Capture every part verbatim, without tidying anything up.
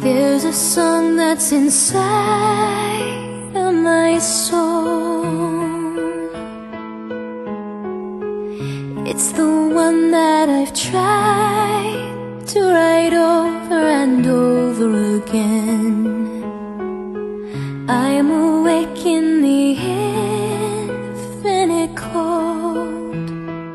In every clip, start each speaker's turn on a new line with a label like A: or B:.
A: There's a song that's inside of my soul. It's the one that I've tried to write over and over again. I am awake in the infinite cold,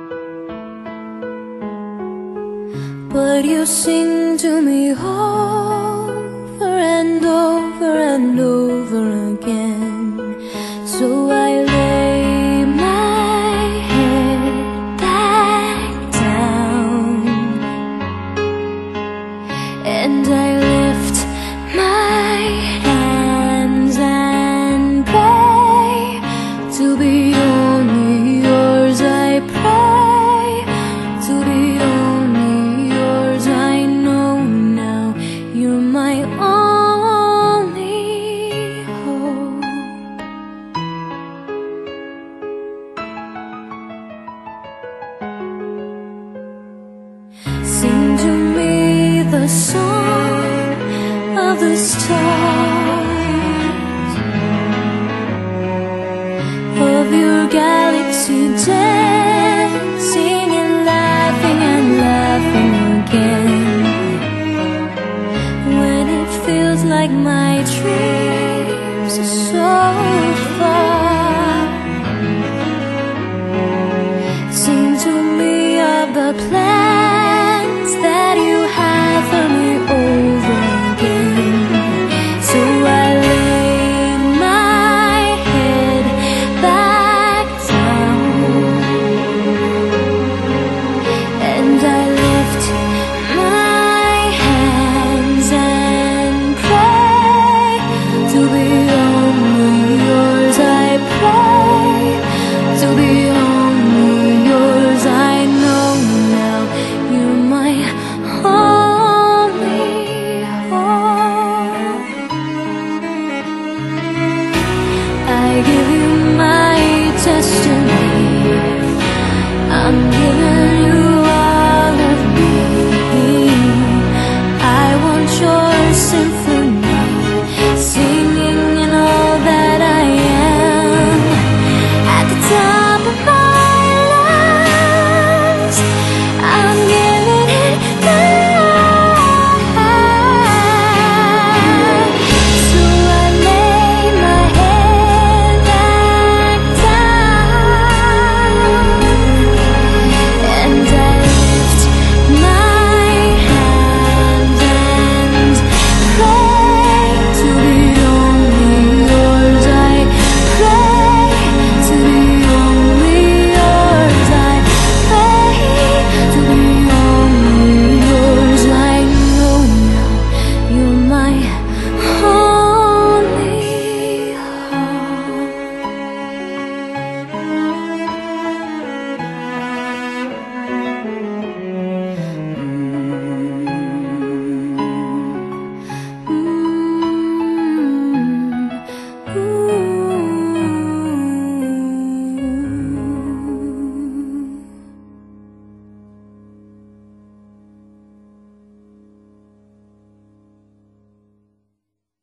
A: but you sing to me over and over and over again. So I lay my head back down and I lift my hands and pray to be only yours. I pray to be only yours. I know now you're my only hope. Sing to me the song of the stars, of your galaxy dancing and laughing and laughing again. When it feels like my dreams are so far, sing to me of the planets